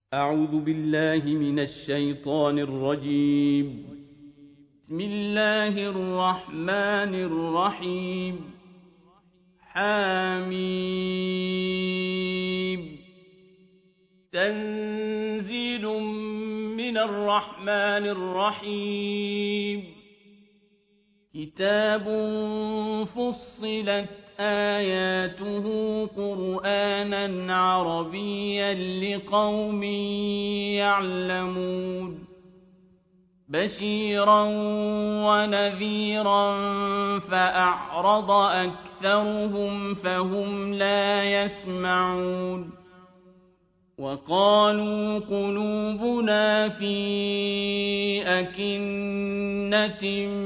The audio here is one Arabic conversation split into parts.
أعوذ بالله من الشيطان الرجيم. بسم الله الرحمن الرحيم. حميم. تنزيل من الرحمن الرحيم. كتاب فصلت آياته قرآنًا عربيًّا لقوم يعلمون بشيرًا ونذيرًا فأعرض أكثرهم فهم لا يسمعون وقالوا قلوبنا في أكنة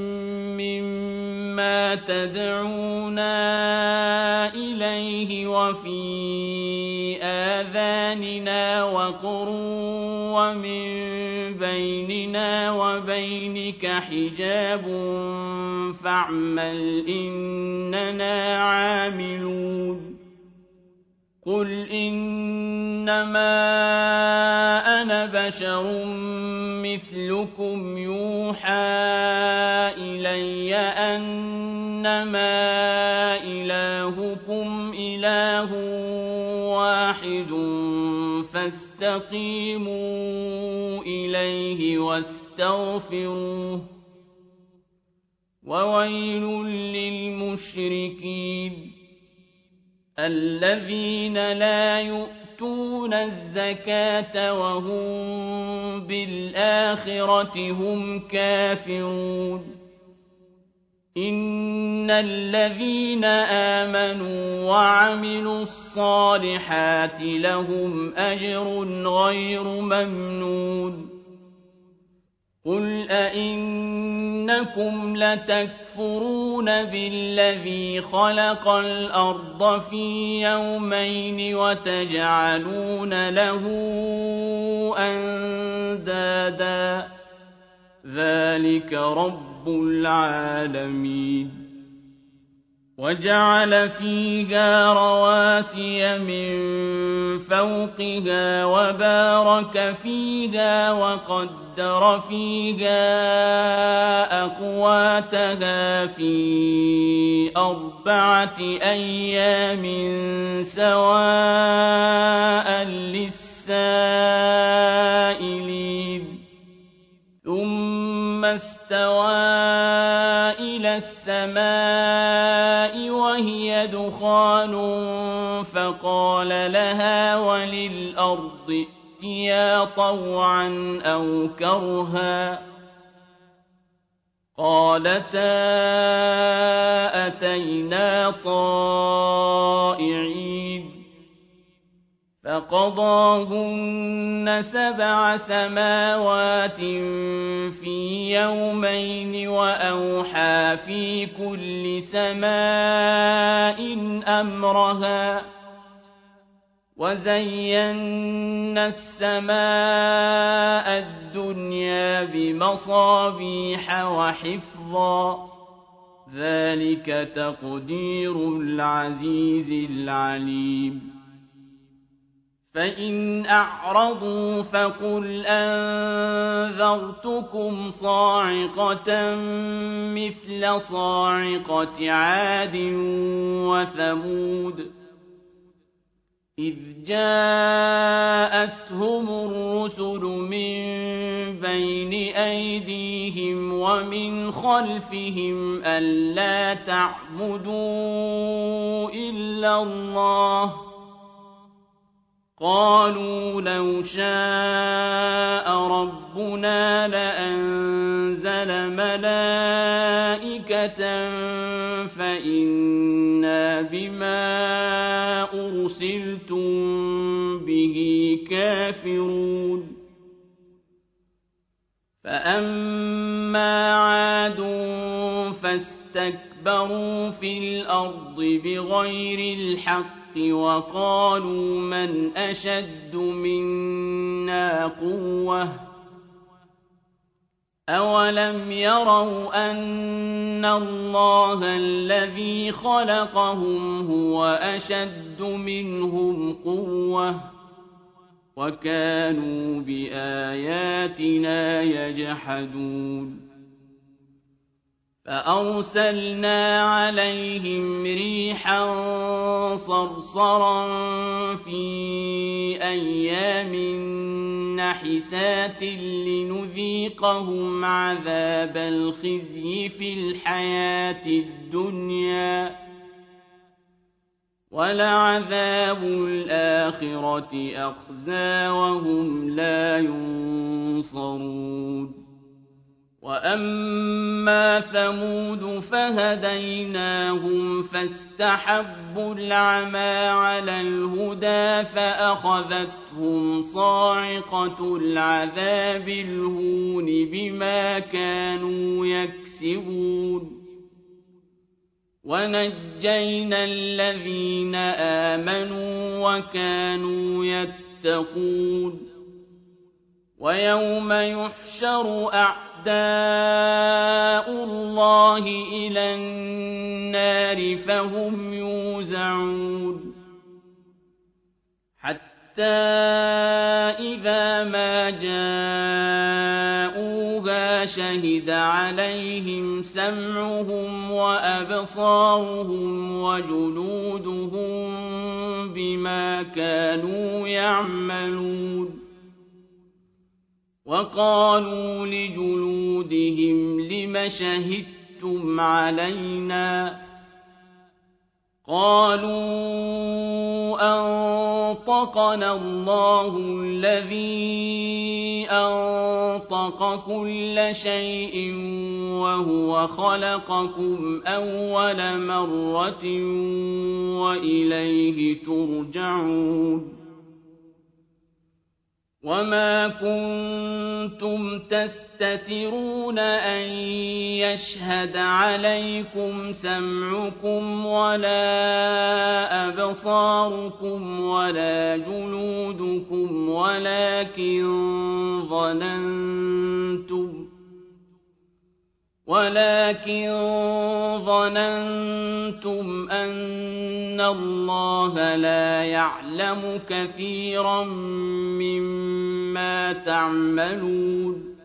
مما تدعونا إليه وفي آذاننا وقر ومن بيننا وبينك حجاب فاعمل إننا عاملون قل إنما أنا بشر مثلكم يوحى إلي أنما إلهكم إله واحد فاستقيموا إليه واستغفروه وويل للمشركين الذين لا يؤتون الزكاة وهم بالآخرة هم كافرون إن الذين آمنوا وعملوا الصالحات لهم أجر غير ممنون قل أئنكم لتكفرون بالذي خلق الأرض في يومين وتجعلون له أندادا ذلك رب العالمين وجعل فيها رواسي من فوقها وبارك فيها وقدر فيها أقواتها في 4 أيام سواء للسائلين ثم استوى إلى السماء وهي دخان فقال لها وللأرض ائتيا طوعا أو كرها قالتا أتينا طائعين فقضاهن 7 سماوات في يومين وأوحى في كل سماء أمرها وزينا السماء الدنيا بمصابيح وحفظا ذلك تقدير العزيز العليم فإن أعرضوا فقل أنذرتكم صاعقة مثل صاعقة عاد وثمود إذ جاءتهم الرسل من بين أيديهم ومن خلفهم ألا تعبدوا إلا الله قالوا لو شاء ربنا لأنزل ملائكة فإنا بما أرسلتم به كافرون فأما عاد فاستكبروا في الأرض بغير الحق وقالوا من أشد منا قوة أولم يروا أن الله الذي خلقهم هو أشد منهم قوة وكانوا بآياتنا يجحدون فأرسلنا عليهم ريحا صرصرا في أيام نحسات لنذيقهم عذاب الخزي في الحياة الدنيا ولعذاب الآخرة أخزى وهم لا ينصرون وأما ثمود فهديناهم فاستحبوا العمى على الهدى فأخذتهم صاعقة العذاب الهون بما كانوا يكسبون ونجينا الذين آمنوا وكانوا يتقون ويوم يحشر أعداء الله إلى النار فهم يوزعون حتى إذا ما جاءوها شهد عليهم سمعهم وأبصارهم وجلودهم بما كانوا يعملون وقالوا لجلودهم لم شهدتم علينا قالوا أنطقنا الله الذي أنطق كل شيء وهو خلقكم أول مرة وإليه ترجعون وما كنتم تستترون أن يشهد عليكم سمعكم ولا أبصاركم ولا جلودكم ولكن ظننتم أن الله لا يعلم كثيرا مما تعملون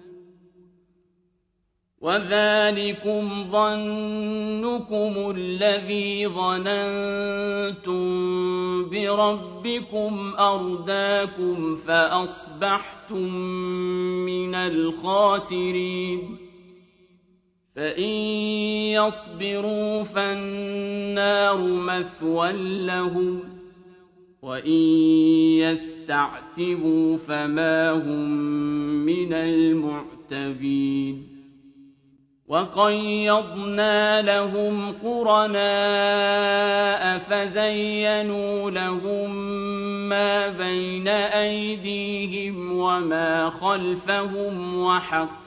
وذلكم ظنكم الذي ظننتم بربكم أرداكم فأصبحتم من الخاسرين فإن يصبروا فالنار مثوى لهم وإن يستعتبوا فما هم من المعتبين وقيضنا لهم قرناء فزينوا لهم ما بين أيديهم وما خلفهم وحق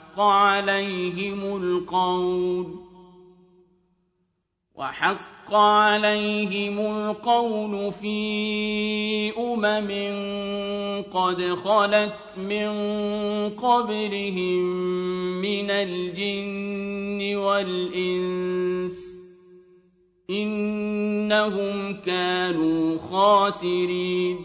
عليهم القول في قد خلت من قبلهم من الجن والإنس إنهم كانوا خاسرين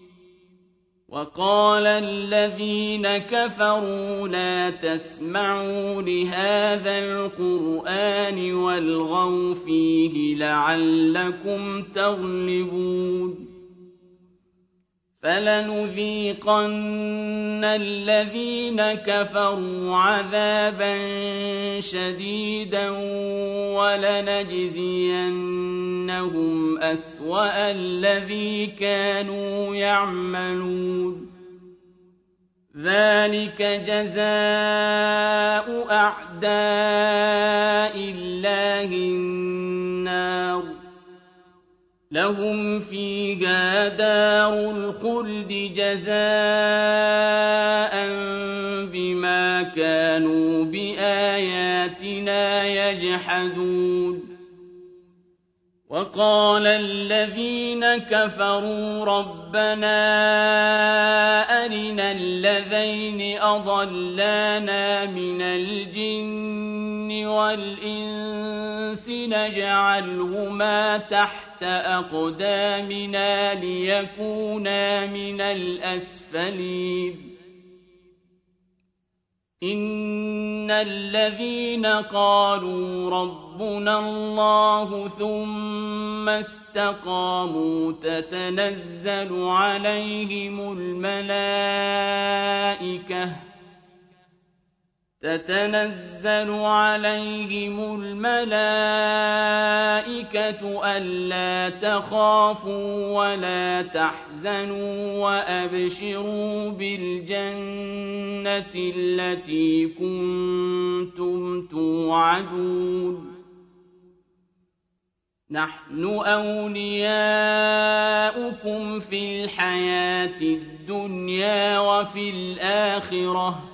وقال الذين كفروا لا تسمعوا لهذا القرآن والغوا فيه لعلكم تغلبون فلنذيقن الذين كفروا عذابا شديدا ولنجزينهم أسوأ الذي كانوا يعملون ذلك جزاء أعداء الله النار لهم فيها دار الخلد جزاء بما كانوا بآياتنا يجحدون وقال الذين كفروا ربنا أرنا الذين أضلانا من الجن والإنس نجعلهما تحت تحت أقدامنا ليكونا من الأسفلين إن الذين قالوا ربنا الله ثم استقاموا تتنزل عليهم الملائكة ألا تخافوا ولا تحزنوا وأبشروا بالجنة التي كنتم توعدون نحن أولياؤكم في الحياة الدنيا وفي الآخرة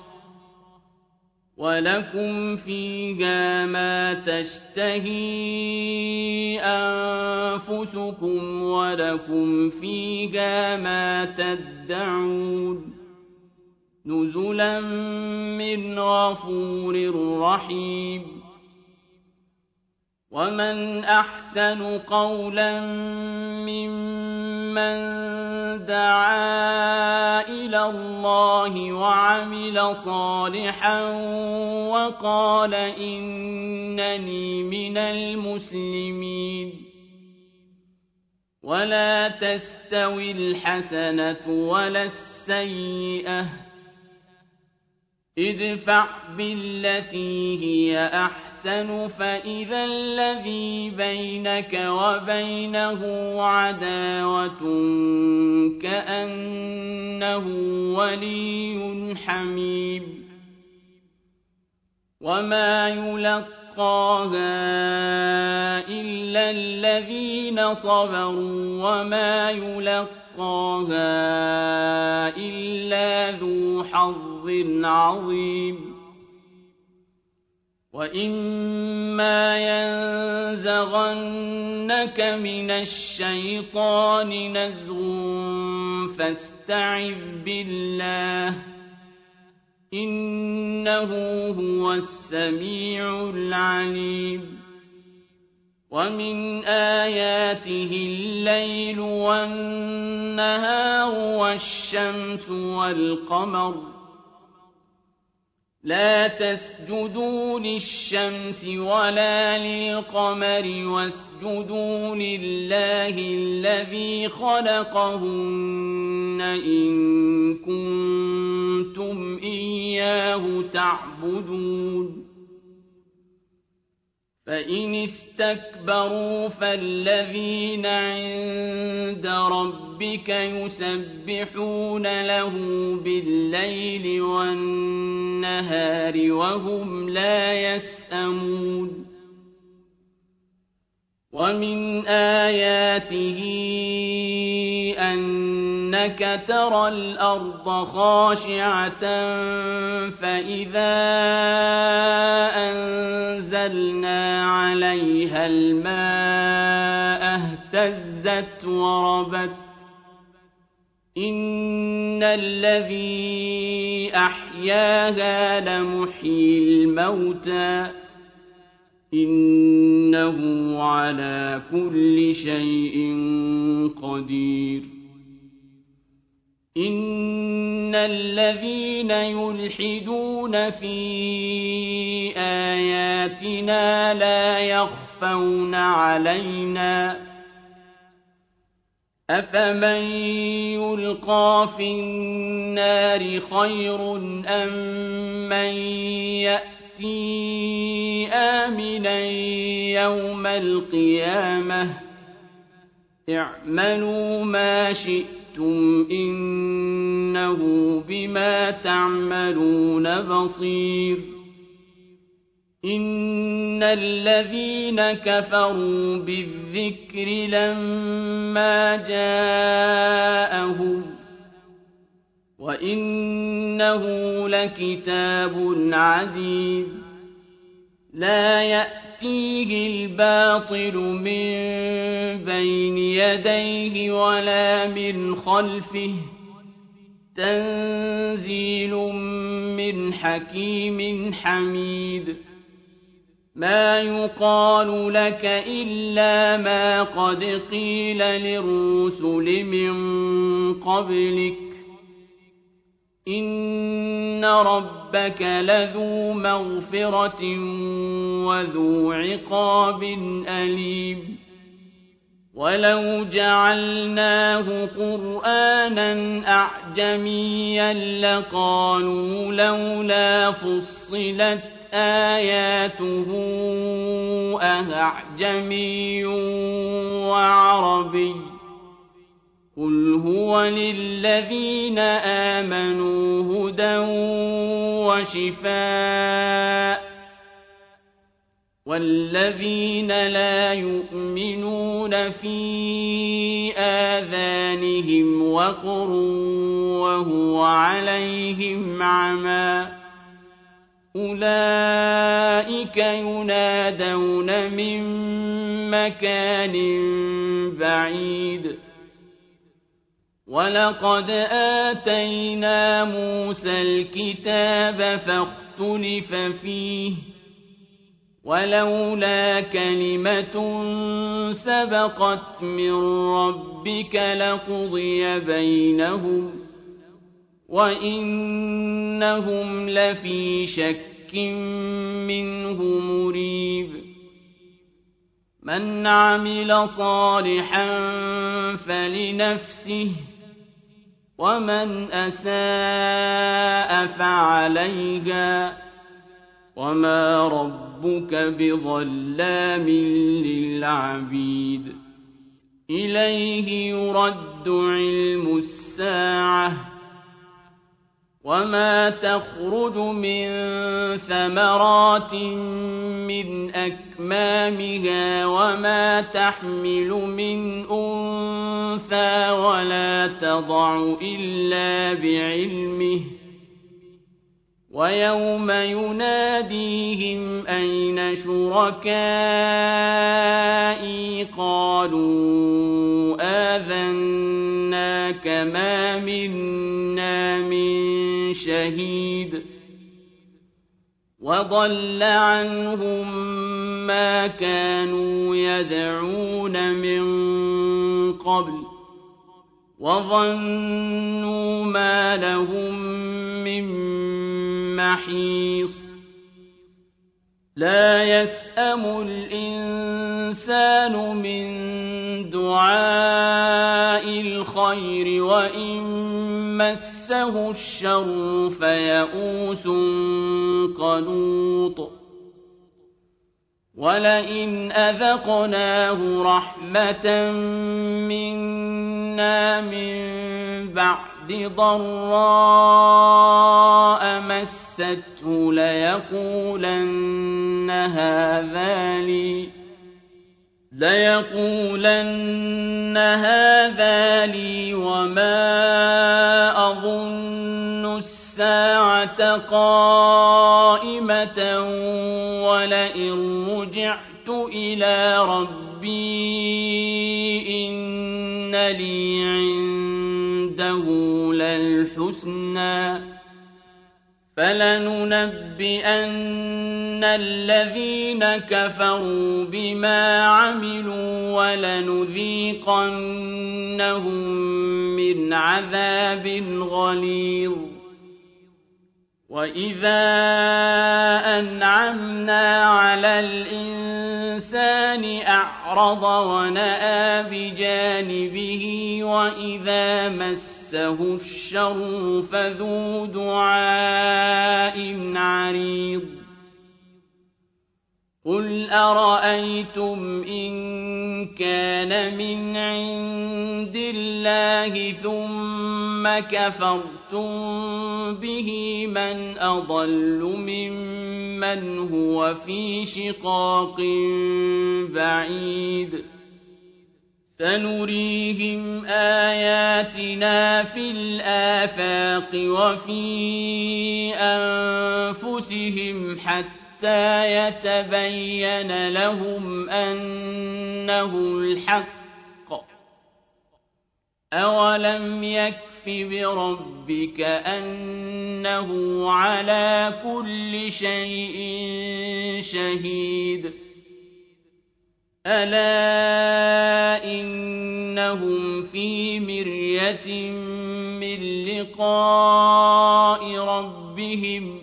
ولكم فيها ما تشتهي أنفسكم ولكم فيها ما تدعون نزلا من غفور رحيم ومن أحسن قولا ممن دعا إلى الله وعمل صالحا وقال إنني من المسلمين ولا تستوي الحسنة ولا السيئة ادفع بالتي هي أحسن فإذا الذي بينك وبينه عداوة كأنه ولي حميم وما يلقاها إلا الذين صبروا وما يلقاها إلا ذو حظ عظيم وإما ينزغنك من الشيطان نزغ فاستعذ بالله إنه هو السميع العليم ومن آياته الليل والنهار والشمس والقمر لا تسجدوا للشمس ولا للقمر واسجدوا لله الذي خلقهن إن كنتم إياه تعبدون فإن استكبروا فالذين عند ربك يسبحون له بالليل والنهار وهم لا يسأمون ومن آياته أنك ترى الأرض خاشعة فإذا أنزلنا عليها الماء اهتزت وربت إن الذي أحياها لمحيي الموتى إنه على كل شيء قدير إن الذين يلحدون في آياتنا لا يخفون علينا أفمن يلقى في النار خير أم من يأتي آمنا يوم القيامة اعملوا ما شئتم إنه بما تعملون بصير إن الذين كفروا بالذكر لما جاءهم وإنه لكتاب عزيز لا يأتيه الباطل من بين يديه ولا من خلفه تنزيل من حكيم حميد مَا يُقَالُ لَكَ إِلَّا مَا قَدْ قِيلَ لِلرُّسُلِ مِن قَبْلِكَ ۚ إِنَّ رَبَّكَ لَذُو مَغْفِرَةٍ وَذُو عِقَابٍ أَلِيمٍ وَلَوْ جَعَلْنَاهُ قُرْآنًا أَعْجَمِيًّا لَّقَالُوا لَوْلَا فُصِّلَتْ آيَاتُهُ أَأَعْجَمِيٌّ وَعَرَبِيٌّ ۗ قُلْ هُوَ لِلَّذِينَ آمَنُوا هُدًى وَشِفَاءٌ ۖ وَالَّذِينَ لَا يُؤْمِنُونَ فِي آذَانِهِمْ وَقْرٌ وَهُوَ عَلَيْهِمْ عَمًى ۚ أُولَٰئِكَ يُنَادَوْنَ مِن مَّكَانٍ بَعِيدٍ وَلَقَدْ آتَيْنَا مُوسَى الْكِتَابَ فَاخْتُلِفَ فِيهِ ۚ وَلَوْلَا كَلِمَةٌ سَبَقَتْ مِن رَّبِّكَ لَقُضِيَ بَيْنَهُمْ ۚ وَإِنَّهُمْ لَفِي شَكٍّ مِّنْهُ مُرِيبٍ مَنْ عَمِلَ صَالِحًا فَلِنَفْسِهِ ۖ وَمَنْ أَسَاءَ فَعَلَيْهَا ۗ وَمَا رَبُّكَ بِظَلَّامٍ لِّلْعَبِيدِ إِلَيْهِ يُرَدُّ عِلْمُ السَّاعَةِ ۚ وَمَا تَخْرُجُ مِن ثَمَرَاتٍ مِّنْ أَكْمَامِهَا وَمَا تَحْمِلُ مِنْ أُنثَىٰ وَلَا تَضَعُ إِلَّا بِعِلْمِهِ ۚ وَيَوْمَ يُنَادِيهِمْ أَيْنَ شُرَكَائِي قَالُوا آذَنَّاكَ مَا مِنَّا مِن شَهِيدٍ وَضَلَّ عَنْهُم مَّا كَانُوا يَدْعُونَ مِن قَبْلُ ۖ وَظَنُّوا مَا لَهُم مِّن مَّحِيصٍ لَّا يَسْأَمُ الْإِنسَانُ مِن دُعَاءِ الْخَيْرِ وَإِن مَّسَّهُ الشَّرُّ فَيَئُوسٌ قَنُوطٌ وَلَئِنْ أَذَقْنَاهُ رَحْمَةً مِّنَّا مِن بَعْدِ ضَرَّاءَ مَسَّتْهُ لَيَقُولَنَّ هَٰذَا لِي وَمَا أَظُنُّ السَّاعَةَ قَائِمَةً وَلَئِن رُّجِعْتُ إِلَىٰ رَبِّي إِنَّ لِي عِندَهُ لَلْحُسْنَىٰ ۚ فَلَنُنَبِّئَنَّ الَّذِينَ كَفَرُوا بِمَا عَمِلُوا وَلَنُذِيقَنَّهُم مِّنْ عَذَابٍ غَلِيظٍ وَإِذَا أَنْعَمْنَا عَلَى الْإِنسَانِ أَعْرَضَ وَنَأَىٰ بِجَانِبِهِ وَإِذَا مَسَّهُ الشَّرُّ فَذُو دُعَاءٍ عَرِيضٍ قُلْ أَرَأَيْتُمْ إِن كَانَ مِنْ عِندِ اللَّهِ ثُمَّ كَفَرْتُم بِهِ مَنْ أَضَلُّ مِمَّنْ هُوَ فِي شِقَاقٍ بَعِيدٍ سَنُرِيهِمْ آيَاتِنَا فِي الْآفَاقِ وَفِي أَنفُسِهِمْ حَتَّىٰ يَتَبَيَّنَ لَهُمْ أَنَّهُ الْحَقُّ ۗ أَوَلَمْ يَكْفِ بربك أنه على كل شيء شهيد ألا إنهم في مرية من لقاء ربهم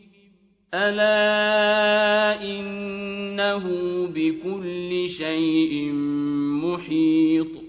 ألا إنه بكل شيء محيط